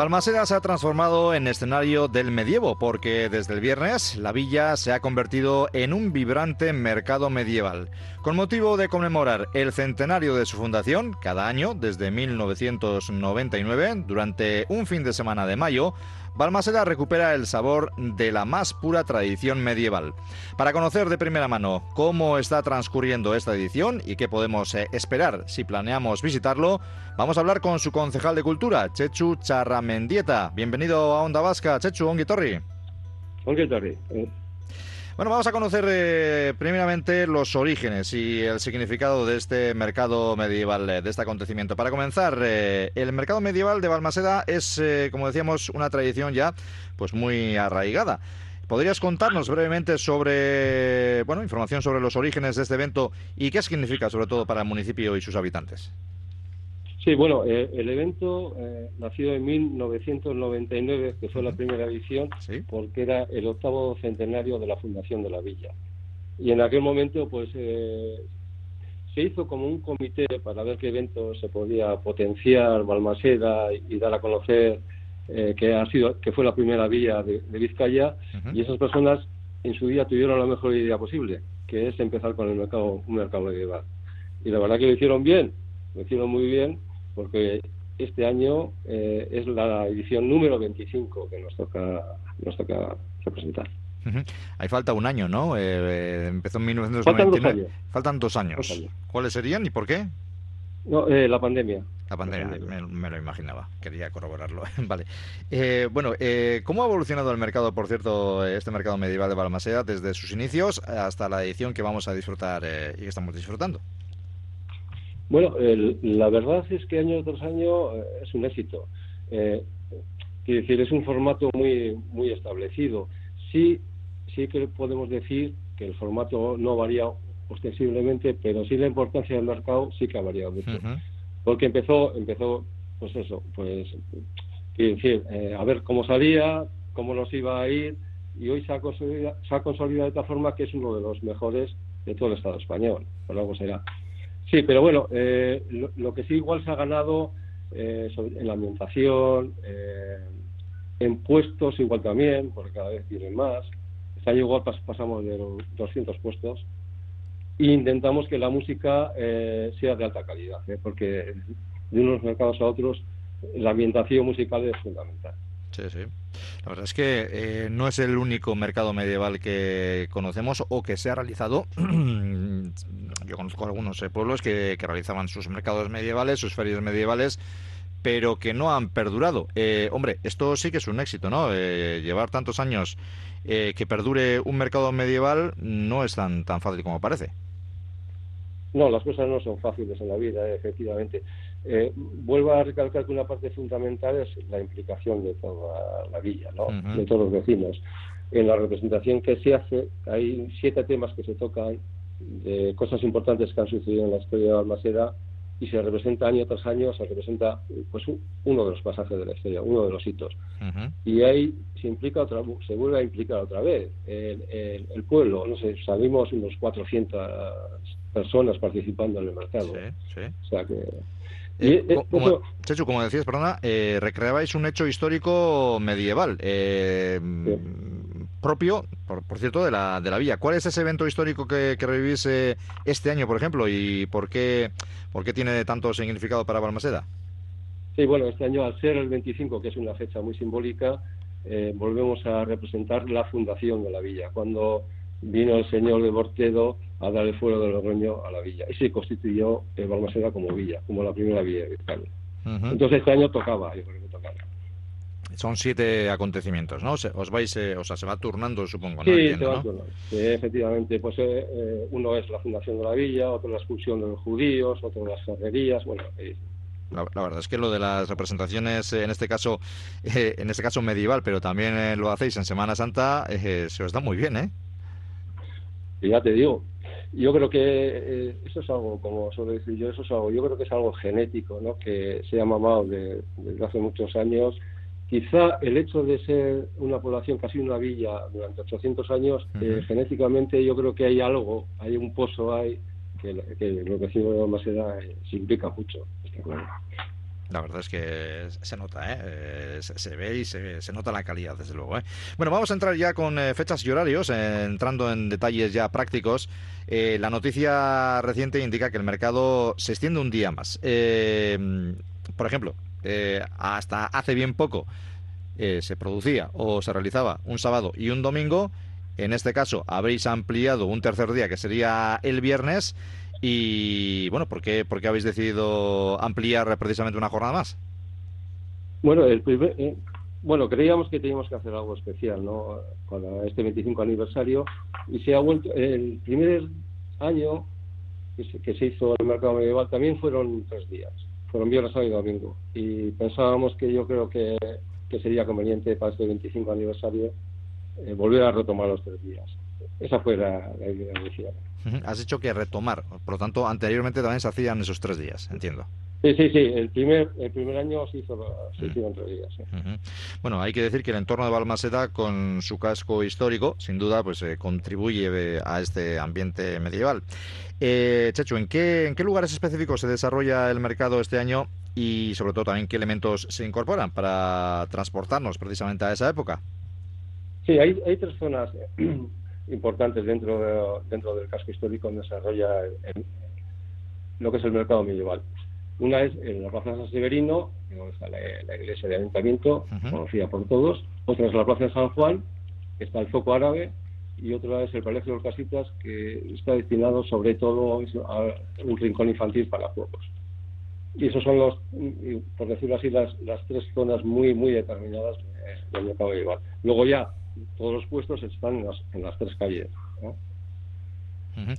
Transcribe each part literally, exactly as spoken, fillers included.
Balmaseda se ha transformado en escenario del medievo porque desde el viernes la villa se ha convertido en un vibrante mercado medieval. Con motivo de conmemorar el centenario de su fundación, cada año desde mil novecientos noventa y nueve, durante un fin de semana de mayo, Balmaseda recupera el sabor de la más pura tradición medieval. Para conocer de primera mano cómo está transcurriendo esta edición y qué podemos eh, esperar si planeamos visitarlo, vamos a hablar con su concejal de Cultura, Chechu Charramendieta. Bienvenido a Onda Vasca, Chechu, ongi etorri. Ongi etorri. Bueno, vamos a conocer eh, primeramente los orígenes y el significado de este mercado medieval, eh, de este acontecimiento. Para comenzar, eh, el mercado medieval de Balmaseda es, eh, como decíamos, una tradición ya pues muy arraigada. ¿Podrías contarnos brevemente sobre, bueno, información sobre los orígenes de este evento y qué significa sobre todo para el municipio y sus habitantes? Sí, bueno, eh, el evento eh, nació en mil novecientos noventa y nueve, que fue la primera edición, ¿Sí? porque era el octavo centenario de la fundación de la villa. Y en aquel momento, pues, eh, se hizo como un comité para ver qué evento se podía potenciar Balmaseda y, y dar a conocer eh, que ha sido, que fue la primera villa de, de Vizcaya, uh-huh. Y esas personas en su día tuvieron la mejor idea posible, que es empezar con el mercado, un mercado medieval. Y la verdad que lo hicieron bien, lo hicieron muy bien, porque este año eh, es la edición número veinticinco que nos toca nos toca representar. Uh-huh. Ahí falta un año, ¿no? Eh, empezó en mil novecientos noventa y nueve. Faltan dos años. Faltan dos años. Dos años. ¿Cuáles serían y por qué? No, eh, la pandemia. La pandemia, la pandemia. Me, me lo imaginaba, quería corroborarlo. Vale. Eh, bueno, eh, ¿cómo ha evolucionado el mercado, por cierto, este mercado medieval de Balmaseda, desde sus inicios hasta la edición que vamos a disfrutar eh, y que estamos disfrutando? Bueno, el, la verdad es que año tras año eh, es un éxito. Eh, quiero decir, es un formato muy muy establecido. Sí, sí que podemos decir que el formato no varía ostensiblemente, pero sí la importancia del mercado sí que ha variado mucho. Uh-huh. Porque empezó, empezó, pues eso, pues, quiero decir, eh, a ver cómo salía, cómo nos iba a ir, y hoy se ha consolidado, se ha consolidado de tal forma que es uno de los mejores de todo el Estado español. Por algo será. Sí, pero bueno, eh, lo, lo que sí igual se ha ganado eh, sobre, en la ambientación, eh, en puestos igual también, porque cada vez tienen más. Este año igual pas, pasamos de los doscientos puestos e intentamos que la música eh, sea de alta calidad, ¿eh? Porque de unos mercados a otros la ambientación musical es fundamental. Sí, sí. La verdad es que eh, no es el único mercado medieval que conocemos o que se ha realizado. Yo conozco algunos eh, pueblos que, que realizaban sus mercados medievales, sus ferias medievales, pero que no han perdurado. Eh, hombre, esto sí que es un éxito, ¿no? Eh, llevar tantos años eh, que perdure un mercado medieval no es tan, tan fácil como parece. No, las cosas no son fáciles en la vida, eh, efectivamente. Eh, vuelvo a recalcar que una parte fundamental es la implicación de toda la villa, ¿no? Uh-huh. De todos los vecinos. En la representación que se hace, hay siete temas que se tocan de cosas importantes que han sucedido en la historia de Balmaseda y se representa año tras año, se representa pues uno de los pasajes de la historia, uno de los hitos. Uh-huh. Y ahí se implica otra, se vuelve a implicar otra vez el, el, el pueblo, no sé, salimos unos cuatrocientas personas participando en el mercado. Sí, sí. O sea que... Eh, y, como, eso... Chechu, como decías, perdona, eh, recreabais un hecho histórico medieval eh, sí. propio, por, por cierto, de la de la villa. ¿Cuál es ese evento histórico que, que revivís eh, este año, por ejemplo, y por qué por qué tiene tanto significado para Balmaseda? Sí, bueno, este año, al ser el veinticinco, que es una fecha muy simbólica, eh, volvemos a representar la fundación de la villa, cuando vino el señor de Bortedo a dar el fuero del Logroño a la villa y se constituyó eh, Balmaseda como villa, como la primera villa de Vizcaya. Uh-huh. Entonces este año tocaba, yo creo que tocaba. Son siete acontecimientos, ¿no? Os vais, eh, o sea, se va turnando, supongo, ¿no? Sí, Entiendo, se va ¿no? turnando. Sí, efectivamente, pues eh, eh, uno es la fundación de la villa, otro la expulsión de los judíos, otro las ferrerías, bueno. Eh, La, la verdad es que lo de las representaciones, en este caso, eh, en este caso medieval, pero también eh, lo hacéis en Semana Santa, eh, se os da muy bien, ¿eh? Y ya te digo, yo creo que eh, eso es algo, como suelo decir yo, eso es algo, yo creo que es algo genético, ¿no? Que se ha mamado de, desde hace muchos años. Quizá el hecho de ser una población, casi una villa, durante ochocientos años, uh-huh. eh, genéticamente yo creo que hay algo, hay un pozo, hay que, que los vecinos de Balmaseda eh, se implica mucho, está claro. La verdad es que se nota, ¿eh? Eh, se, se ve y se, se nota la calidad, desde luego, ¿eh? Bueno, vamos a entrar ya con eh, fechas y horarios, eh, entrando en detalles ya prácticos. Eh, la noticia reciente indica que el mercado se extiende un día más. Eh, por ejemplo, eh, hasta hace bien poco eh, se producía o se realizaba un sábado y un domingo. En este caso, habréis ampliado un tercer día, que sería el viernes. Y bueno, ¿por qué, por qué habéis decidido ampliar precisamente una jornada más? Bueno, el primer, eh, bueno, creíamos que teníamos que hacer algo especial, ¿no? Para este veinticinco aniversario, y se ha vuelto el primer año que se, que se hizo el mercado medieval también fueron tres días, fueron viernes, sábado y domingo, y pensábamos que yo creo que, que sería conveniente para este veinticinco aniversario eh, volver a retomar los tres días. Esa fue la, la idea inicial. Has dicho que retomar, por lo tanto, anteriormente también se hacían esos tres días, entiendo. Sí, sí, sí, el primer, el primer año se hizo, se hicieron tres días. ¿Sí? Uh-huh. Bueno, hay que decir que el entorno de Balmaseda, con su casco histórico, sin duda, pues eh, contribuye eh, a este ambiente medieval. Eh, Chechu, ¿en qué, ¿en qué lugares específicos se desarrolla el mercado este año y, sobre todo, también qué elementos se incorporan para transportarnos precisamente a esa época? Sí, hay, hay tres zonas importantes dentro de, dentro del casco histórico donde se desarrolla el, el, lo que es el mercado medieval. Una es en la Plaza San Severino, donde está la, la iglesia de ayuntamiento, uh-huh. conocida por todos. Otra es la Plaza de San Juan, que está el foco árabe. Y otra es el Palacio de los Casitas, que está destinado sobre todo a un rincón infantil para juegos. Y esos son los, por decirlo así, las, las tres zonas muy muy determinadas del mercado medieval. Luego ya todos los puestos están en las, en las tres calles, ¿no? Uh-huh.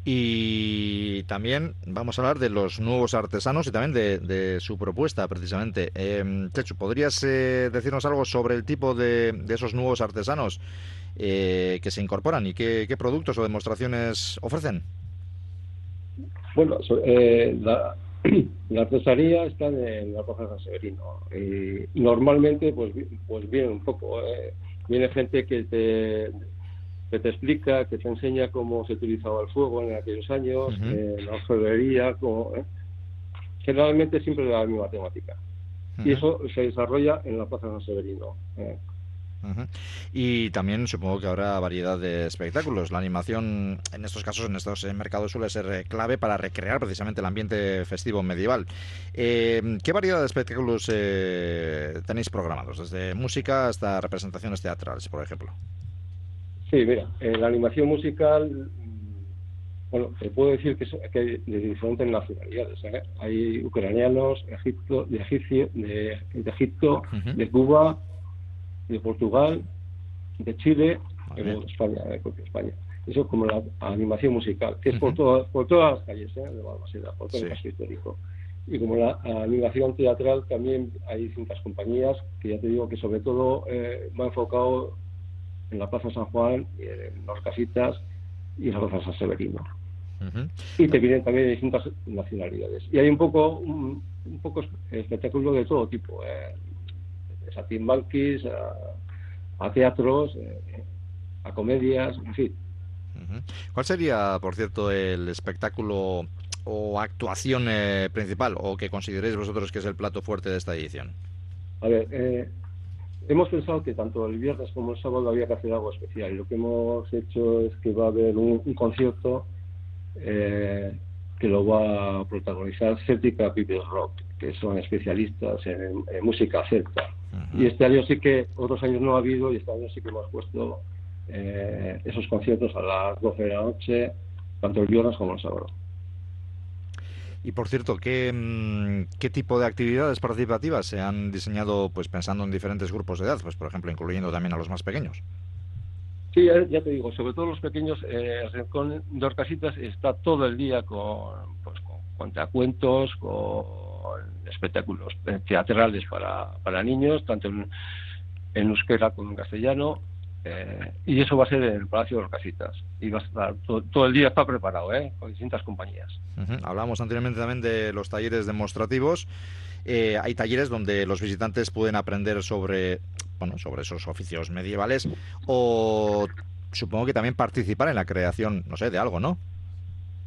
Y también vamos a hablar de los nuevos artesanos y también de, de su propuesta, precisamente. Eh, Chechu, ¿podrías eh, decirnos algo sobre el tipo de, de esos nuevos artesanos eh, que se incorporan y qué, qué productos o demostraciones ofrecen? Bueno, eh, la, la artesanía está en la Plaza de San Severino. Y normalmente, pues, pues viene un poco, eh, viene gente que te... que te explica, que te enseña cómo se utilizaba el fuego en aquellos años, uh-huh. eh, la orfebrería, como, eh, generalmente siempre de la misma temática. Uh-huh. Y eso se desarrolla en la Plaza San Severino. Eh. Uh-huh. Y también supongo que habrá variedad de espectáculos. La animación, en estos casos, en estos mercados, suele ser clave para recrear precisamente el ambiente festivo medieval. Eh, ¿Qué variedad de espectáculos eh, tenéis programados? Desde música hasta representaciones teatrales, por ejemplo. Sí, mira, en la animación musical, bueno, te puedo decir que, es, que hay de diferentes nacionalidades, ¿eh? Hay ucranianos, Egipto, de, Egipcio, de, de Egipto, uh-huh. de Cuba, de Portugal, de Chile, y de España, de propia España. Eso como la animación musical, que es uh-huh. por, todas, por todas las calles, ¿eh? De Balmaseda, por todo sí. el casco histórico. Y como la animación teatral también hay distintas compañías, que ya te digo que sobre todo eh, va enfocado en la Plaza San Juan, en los Casitas y en la Plaza San Severino. Uh-huh. Y te vienen también de distintas nacionalidades. Y hay un poco un, un poco espectáculo de todo tipo, eh, de saltimbanquis, a, a teatros, eh, a comedias, en fin. Uh-huh. ¿Cuál sería, por cierto, el espectáculo o actuación eh, principal, o que consideréis vosotros que es el plato fuerte de esta edición? A ver, eh, hemos pensado que tanto el viernes como el sábado había que hacer algo especial. Y lo que hemos hecho es que va a haber un, un concierto eh, que lo va a protagonizar Celtica People Rock, que son especialistas en, en música celta. Uh-huh. Y este año sí que, otros años no ha habido, y este año sí que hemos puesto eh, esos conciertos a las doce de la noche, tanto el viernes como el sábado. Y por cierto, ¿qué, ¿qué tipo de actividades participativas se han diseñado, pues pensando en diferentes grupos de edad, pues por ejemplo incluyendo también a los más pequeños? Sí, ya te digo, sobre todo los pequeños, eh, el rincón de Orcasitas está todo el día con, pues, con cuentacuentos, con espectáculos teatrales para, para niños, tanto en, en euskera como en castellano. Eh, y eso va a ser en el Palacio de los Casitas y va a estar todo, todo el día está preparado, ¿eh? Con distintas compañías. Uh-huh. Hablábamos anteriormente también de los talleres demostrativos. Eh, hay talleres donde los visitantes pueden aprender sobre, bueno, sobre esos oficios medievales o supongo que también participar en la creación, no sé, de algo, ¿no?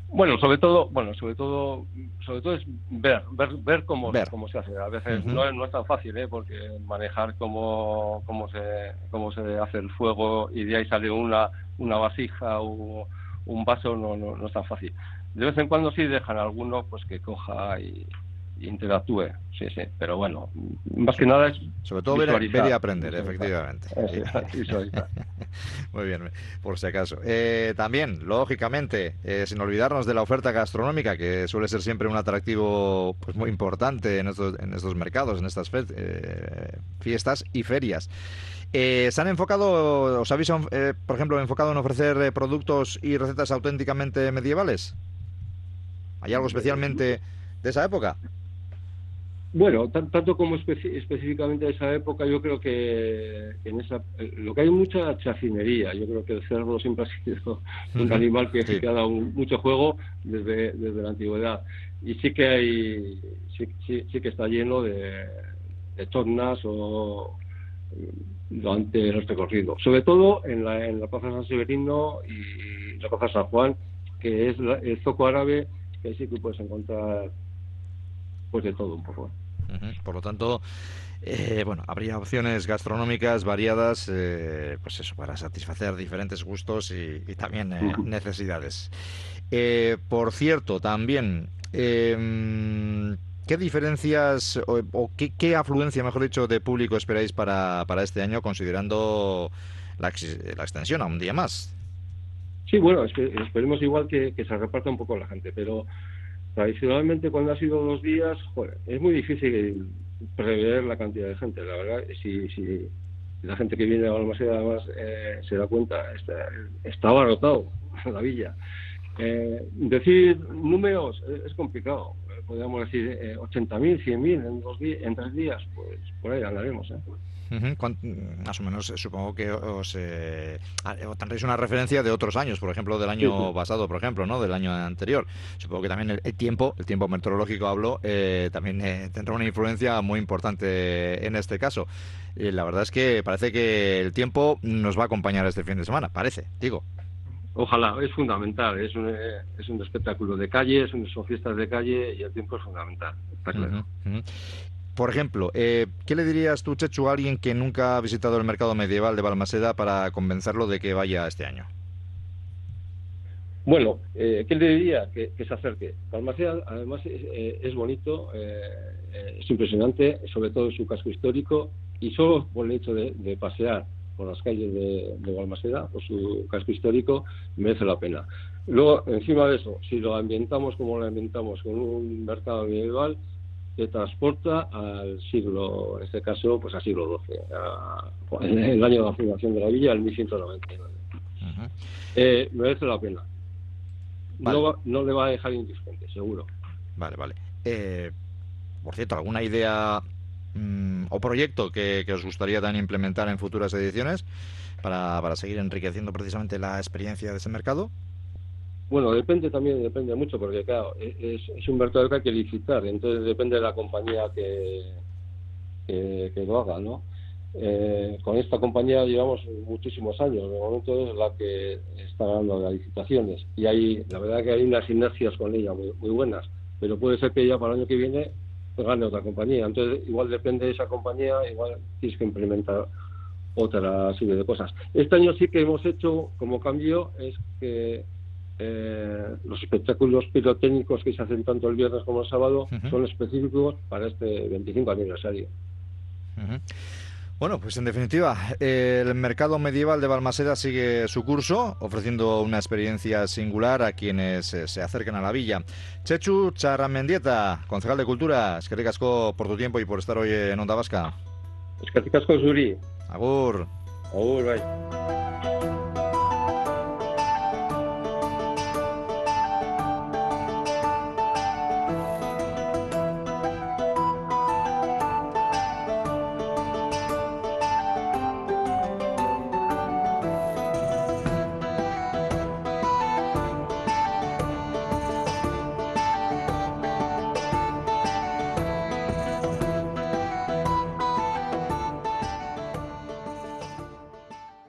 Bueno, sobre todo, bueno, sobre todo, sobre todo es ver, ver, ver cómo, Ver. cómo se hace. A veces Uh-huh. no, es, no es tan fácil, ¿eh? Porque manejar cómo, cómo se, cómo se hace el fuego y de ahí sale una, una vasija o un vaso no, no, no es tan fácil. De vez en cuando sí dejan a alguno, pues que coja y, y interactúe, sí, sí. Pero bueno, más que nada es sobre todo ver, ver y aprender, visualizar. Efectivamente. Eso, visualizar. Muy bien, por si acaso. Eh, también, lógicamente, eh, sin olvidarnos de la oferta gastronómica, que suele ser siempre un atractivo pues muy importante en estos, en estos mercados, en estas fe eh, fiestas y ferias. Eh, ¿Se han enfocado, os habéis, eh, por ejemplo, enfocado en ofrecer eh, productos y recetas auténticamente medievales? ¿Hay algo especialmente de esa época? Bueno, t- tanto como especi específicamente de esa época, yo creo que en esa lo que hay mucha chacinería. Yo creo que el cerdo siempre ha sido un uh-huh. animal que, sí. que ha dado un, mucho juego desde, desde la antigüedad. Y sí que hay, sí, sí, sí que está lleno de, de tornas o durante el recorrido. Sobre todo en la, en la Plaza San Severino y la Plaza San Juan, que es la, el zoco árabe, que ahí sí que puedes encontrar pues de todo un poco. Uh-huh. Por lo tanto, eh, bueno, habría opciones gastronómicas variadas, eh, pues eso, para satisfacer diferentes gustos y, y también eh, uh-huh. necesidades. Eh, por cierto, también, eh, ¿qué diferencias o, o qué, qué afluencia, mejor dicho, de público esperáis para, para este año, considerando la, la extensión a un día más? Sí, bueno, es que esperemos igual que, que se reparta un poco la gente, pero tradicionalmente cuando ha sido dos días, joder, es muy difícil prever la cantidad de gente, la verdad. Si, si la gente que viene a Balmaseda además eh, se da cuenta, está, está abarrotado la villa. Eh, decir números es complicado. Podríamos decir eh, ochenta mil, cien mil en dos días, en tres días, pues por ahí andaremos, ¿eh? Uh-huh. Más o menos, supongo que os eh, tendréis una referencia de otros años, por ejemplo, del año sí, sí. pasado, por ejemplo, ¿no? Del año anterior. Supongo que también el, el tiempo, el tiempo meteorológico hablo, eh, también eh, tendrá una influencia muy importante en este caso. Y la verdad es que parece que el tiempo nos va a acompañar este fin de semana, parece, digo. Ojalá, es fundamental, es un, es un espectáculo de calle, son, son fiestas de calle y el tiempo es fundamental, está claro. Uh-huh, uh-huh. Por ejemplo, eh, ¿qué le dirías tú, Chechu, a alguien que nunca ha visitado el mercado medieval de Balmaseda para convencerlo de que vaya este año? Bueno, eh, ¿qué le diría? Que, que se acerque. Balmaseda, además, es, eh, es bonito, eh, es impresionante, sobre todo su casco histórico, y solo por el hecho de, de pasear por las calles de, de Balmaseda, por su casco histórico, merece la pena. Luego, encima de eso, si lo ambientamos como lo ambientamos con un mercado medieval, te transporta al siglo, en este caso, pues al siglo doce, a, en el año de la fundación de la villa, el mil ciento noventa y nueve. Uh-huh. Eh, merece la pena. Vale. No, va, no le va a dejar indiferente, seguro. Vale, vale. Eh, por cierto, ¿alguna idea mmm, o proyecto que, que os gustaría también implementar en futuras ediciones para, para seguir enriqueciendo precisamente la experiencia de ese mercado? Bueno, depende también, depende mucho, porque claro, es, es un mercado que hay que licitar, entonces depende de la compañía que, que, que lo haga, ¿no? Eh, con esta compañía llevamos muchísimos años, de momento es la que está dando las licitaciones, y hay, la verdad que hay unas sinergias con ella muy, muy buenas, pero puede ser que ya para el año que viene gane otra compañía, entonces igual depende de esa compañía, igual tienes que implementar otra serie de cosas. Este año sí que hemos hecho como cambio, es que Eh, los espectáculos pirotécnicos que se hacen tanto el viernes como el sábado uh-huh. son específicos para este veinticinco aniversario. Uh-huh. Bueno, pues en definitiva, el mercado medieval de Balmaseda sigue su curso, ofreciendo una experiencia singular a quienes eh, se acercan a la villa. Chechu Charramendieta, concejal de Cultura, eskerrik asko por tu tiempo y por estar hoy en Onda Vasca. Eskerrik asko zuri. Agur. Agur, bai.